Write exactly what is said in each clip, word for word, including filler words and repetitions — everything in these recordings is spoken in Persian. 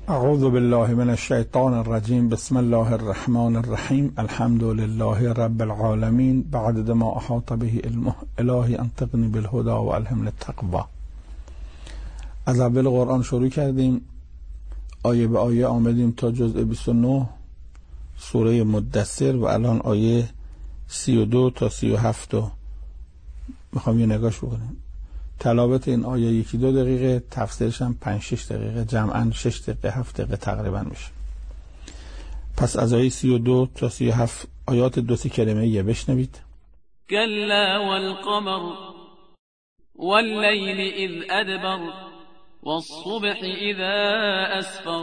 اعوذ بالله من الشیطان الرجیم. بسم الله الرحمن الرحیم. الحمد لله رب العالمین. بعد ما احاط به علمه الهی انطقنی بالهدى و الهمنی التقوی. از اول قرآن شروع کردیم، آیه به آیه آمدیم تا جزء بیست و نه سوره مدثر و الان آیه سی و دو تا سی و هفت رو میخوام یه نگاش بکنیم. تلاوت این آیه یکی دو دقیقه، تفسیرش هم پنج شش دقیقه، جمعاً شش دقیقه هفت دقیقه تقریبا میشه. پس از آیه سی و دو تا سی و هفت آیات دو سی کلمه یه بشنوید. کلا والقمر واللیل اذ ادبر والصبح اذا اسفر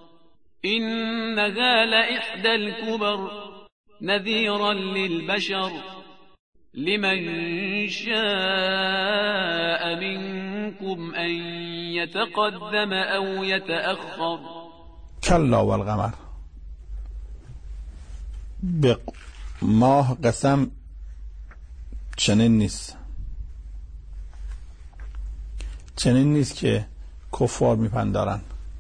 انها لإحدى الكبر نذيرا للبشر لمن شاء منكم أن يتقدم أو يتأخر. کلا والقمر، به ماه قسم چنین نیست، چنین نیست که کفار میپندارن.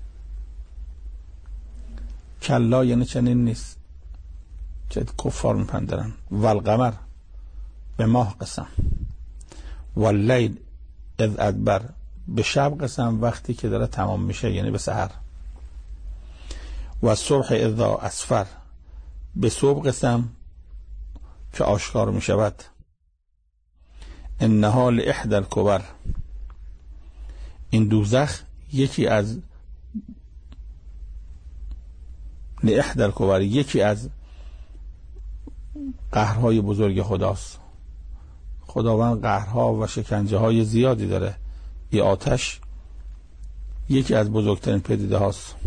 کلا یعنی چنین نیست که کفار میپندارن. والقمر، به ماه قسم. واللیل اذ ادبر، به شب قسم وقتی که داره تمام میشه، یعنی به سحر. و صبح اذا اسفر، به صبح قسم که آشکار میشود. انها لإحدى الكبر، این دوزخ یکی از لإحدى الكبر یکی از قهرهای بزرگ خداست. خداوند قهرها و شکنجه های زیادی داره. این آتش یکی از بزرگترین پدیده هاست.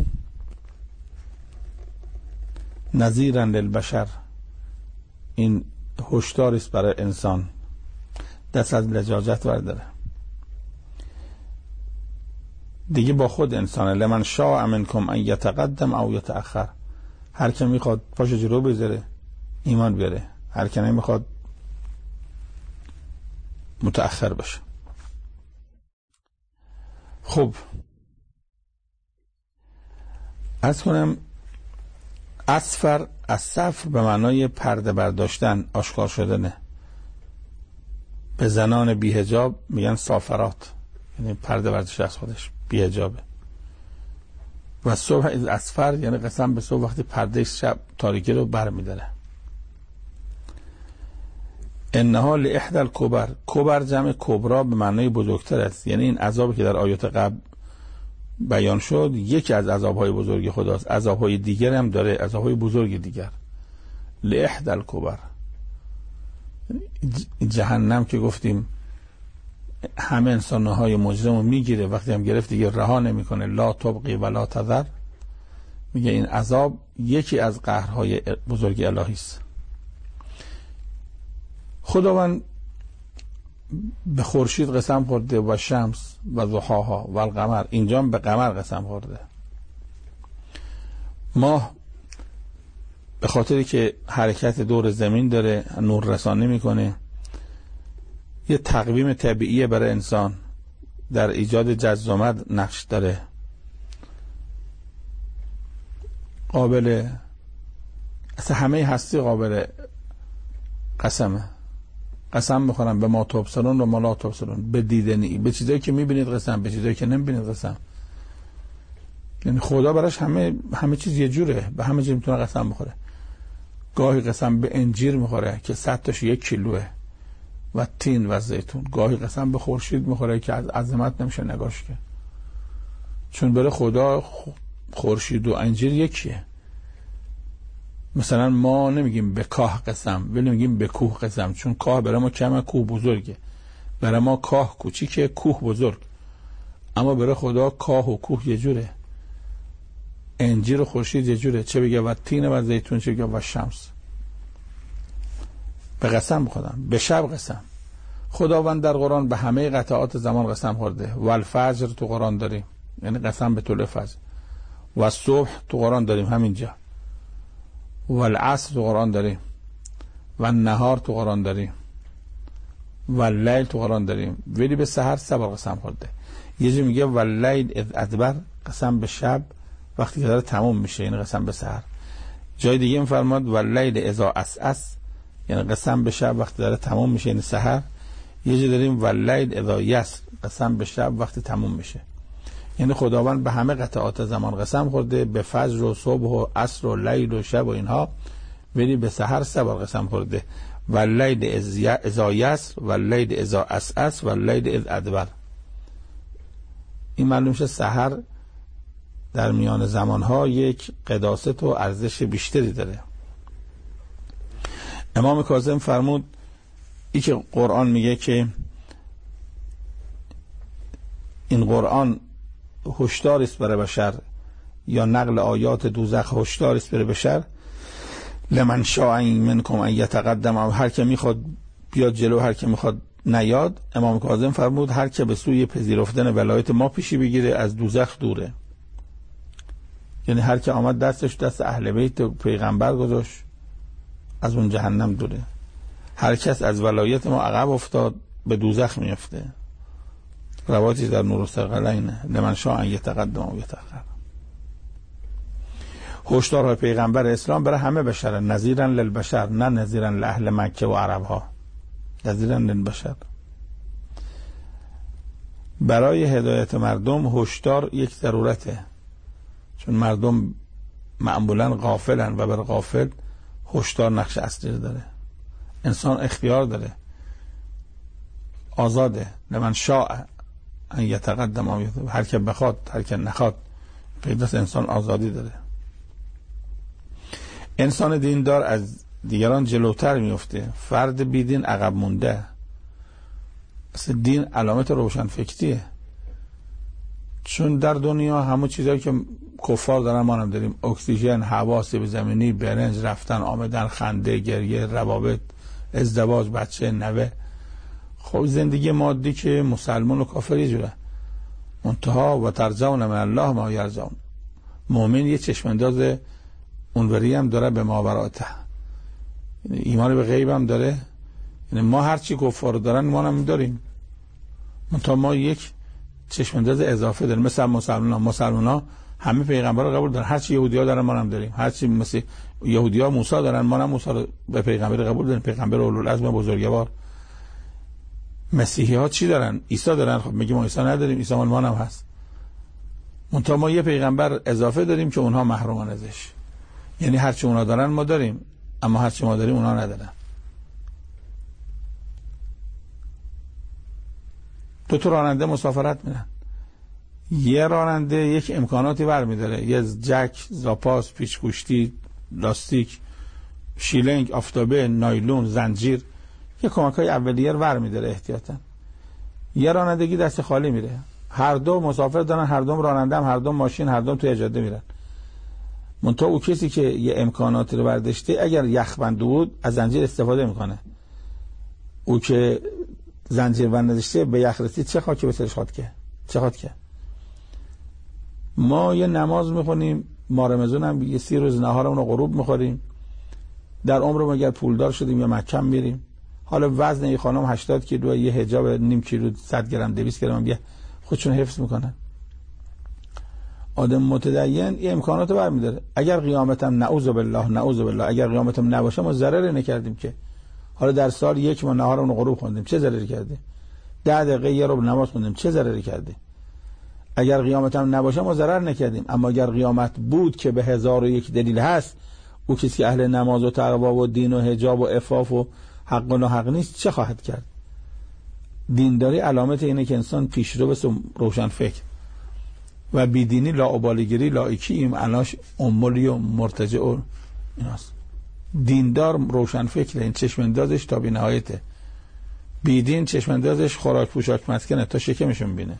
نذیرا للبشر، این هشدار است برای انسان، دست از لجاجت برداره. دیگه با خود انسانه. لمن شاء منکم ان یتقدم او یتأخر، هر که میخواد پاشو جلو بذاره ایمان بیاره، هر که نمیخواد متأخر بشه. خب عرض کنم اسفر از صفر به معنای پرده برداشتن، آشکار شدنه. به زنان بی حجاب میگن صافرات، یعنی پرده برداشته از خودش، بی حجابه. و صبح از اسفر یعنی قسم به صبح وقتی پرده شب تاریکی رو بر میداره. انها لإحدى الكبر، کبر جمع کبرا به معنای بزرگتر است، یعنی این عذابی که در آیات قبل بیان شد یکی از عذابهای بزرگ خداست. عذابهای دیگر هم داره، عذابهای بزرگ دیگر. لإحدى الكبر، جهنم که گفتیم همه انسانهای مجرم رو میگیره، وقتی هم گرفت دیگه رها نمیکنه. لا تبقی ولا تذر، میگه این عذاب یکی از قهرهای بزرگ الهی است. خداوند به خورشید قسم خورده و شمس و ضحاها و القمر، اینجا به قمر قسم خورده. ماه به خاطری که حرکت دور زمین داره، نور رسانی میکنه، یه تقویم طبیعی برای انسان در ایجاد جذب و مد نقش داره. قابل اصلا همه هستی قابل قسمه. قسم بخورم به ما تبصرون و ما لا تبصرون، به دیدنی، به چیزایی که میبینید قسم، به چیزایی که نمیبینید قسم. یعنی خدا براش همه همه چیز یه جوره، به همه چیز میتونه قسم بخوره. گاهی قسم به انجیر میخوره که صد تاش یک کیلوه و تین و زیتون. گاهی قسم به خورشید میخوره که از عظمت نمیشه نگاش کرد، چون برای خدا خورشید و انجیر یکیه. مثلا ما نمیگیم به کاه قسم، ولی میگیم به کوه قسم، چون کاه برای ما کمه، کوه بزرگه. برای ما کاه کوچیکه، کوه بزرگ. اما برای خدا کاه و کوه یه جوره، انجیر و خورشید یه جوره. چه بگه و تین و زیتون، چه بگه و شمس. به قسم بخودم، به شب قسم. خداوند در قرآن به همه قطعات زمان قسم خورده. و الفجر تو قرآن داریم، یعنی قسم به طلوع فجر. و صبح تو قرآن داریم همینجا. و العصر تو قرآن داریم. و نهار تو قرآن داریم. و لیل تو قرآن داریم. ولی به سحر سه بار قسم خورده. یه جا میگه و لیل اذ ادبر، قسم به شب وقتی که داره تموم میشه، یعنی قسم به سحر. جای دیگه میفرماد واللیل اذا عسعس، یعنی قسم به شب وقتی داره تموم میشه، یعنی سحر. یه جا داریم واللیل اذا یسر، قسم به شب وقتی تموم میشه. یعنی خداوند به همه قطعات زمان قسم خورده، به فجر و صبح و عصر و لیل و شب و اینها، ولی به سحر سه بار قسم خورده. واللیل اذا یسر، واللیل اذا عسعس، واللیل اذ ادبر. این معلوم شه سحر در میان زمانها یک قداست و ارزش بیشتری داره. امام کاظم فرمود ای که قرآن میگه که این قرآن هشدار است برای بشر، یا نقل آیات دوزخ هشدار است برای بشر، لمن شاء منکم ان یتقدم، او هر که میخواد بیاد جلو، هر که میخواد نیاد. امام کاظم فرمود هر که به سوی پذیرفتن ولایت ما پیشی بگیره از دوزخ دوره. یعنی هر که آمد دستش دست اهل بیت پیغمبر گذاشت، از اون جهنم دوره. هر کس از ولایت ما عقب افتاد به دوزخ میفته. روایتی در نور الثقلین لمن شاء ان یتقدم و یتأخر. هشدارهای پیغمبر اسلام برای همه بشر، نذیرا للبشر، نه نذیرا لاهل مکه و عرب ها، نذیرا للبشر. برای هدایت مردم هشدار یک ضرورته، چون مردم معمولا غافلن و بر غافل هشدار نقش اصلی داره. انسان اختیار داره، آزاده. لمن شاء ان یتقدم، هر که بخواد هر که نخواد، پیداست انسان آزادی داره. انسان دیندار از دیگران جلوتر میفته، فرد بیدین عقب مونده. اصلا دین علامت روشن فکریه، چون در دنیا همه چیزایی که کفار دارن ما هم داریم. اکسیژن، هوا، سیب زمینی، برنج، رفتن آمدن، خنده، گریه، روابط، ازدواج، بچه، نوه. خب زندگی مادی که مسلمان و کافر یه جوره. منتها و ترجون من الله ما یرجون. مؤمن یه چشمانداز اونوری هم داره به ماوراء، ایمان به غیب هم داره. یعنی ما هر چی کفار دارن ما هم داریم، منتها ما یک چشمانداز اضافه داریم. مثلا مسلمان ها مسلمان ها همه پیغمبر رو قبول دارن، هر چی یهودی ها دارن ما هم داریم. هر چی مثل یهودی ها موسی دارن ما هم موسی رو به پیغمبر قبول داریم، پیغمبر اولوالعزم بزرگوار. مسیحی ها چی دارن؟ عیسی دارن. خب میگیم ما عیسی نداریم، عیسی مال ما هم هست. منتها ما یه پیغمبر اضافه داریم که اونها محرومن ازش. یعنی هر چی اونها دارن ما داریم، اما هر چی ما داریم اونها ندارن. دو تا راننده مسافرت میرن، یه راننده یک امکاناتی برمی‌داره، یه جک، زاپاس، پیچ گوشتی، لاستیک، شیلنگ، آفتابه، نایلون، زنجیر، یه کمک‌های اولیه رو برمی‌داره احتیاطاً. یه رانندگی دست خالی میره. هر دو مسافر دارن، هر دو راننده هم، هر دو ماشین، هر دو توی جاده میرن. منتها او کسی که یه امکاناتی رو برداشته اگر یخبند بود از زنجیر استفاده میکنه. او که زنجیر بند نداشته به یخ رسید چه خاکی به سرش خواهد که چه خواهد که. ما یه نماز میخونیم، ما رمضان هم یه سی روز نهارمون رو غروب میخوریم، در عمرم اگر پولدار شدیم یا مکه میریم. حالا وزن یه خانم هشتاد کیلو، یه حجاب نیم کیلو، صد گرم، دویست گرم بیا خودشون حفظ میکنن. آدم متدین یه امکاناتو برمی‌داره. اگر قیامتم نعوذ بالله نعوذ بالله اگر قیامتم نباشه ما ضرری نکردیم که. حالا در سال یک ما نهارمون رو غروب خوندیم چه ضرری کردیم؟ ده دقیقه یه رو نماز خوندیم چه ضرری کردیم؟ اگر قیامتم نباشه ما ضرر نکردیم. اما اگر قیامت بود که به هزار و یک دلیل هست، او کسی که اهل نماز و تقوا و دین و حجاب و عفاف و حق و ناحق نیست چه خواهد کرد؟ دینداری علامت اینه که انسان پیشرو بس روشن فکر و بیدینی لاابالیگری لایکی این معناش امولی و مرتجع و ایناست. دیندار روشن فکره، این چشماندازش تا بی نهایته. بیدین چشماندازش خوراک پوشاک مسکنه تا شکمشون بینه.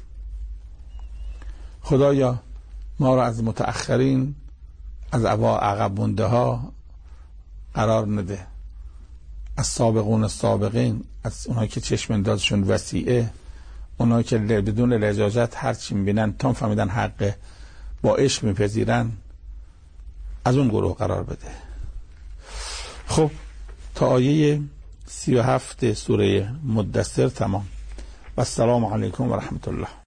خدایا ما رو از متأخرین، از عقب مونده ها قرار نده، از سابقون السابقین، از اونایی که چشماندازشون وسیعه، اونایی که بدون لجاجت هر چی میبینن تا فهمیدن حقه با عشق میپذیرن، از اون گروه قرار بده. خب تا آیه سی و هفت سوره مدثر تمام. و السلام علیکم و رحمت الله.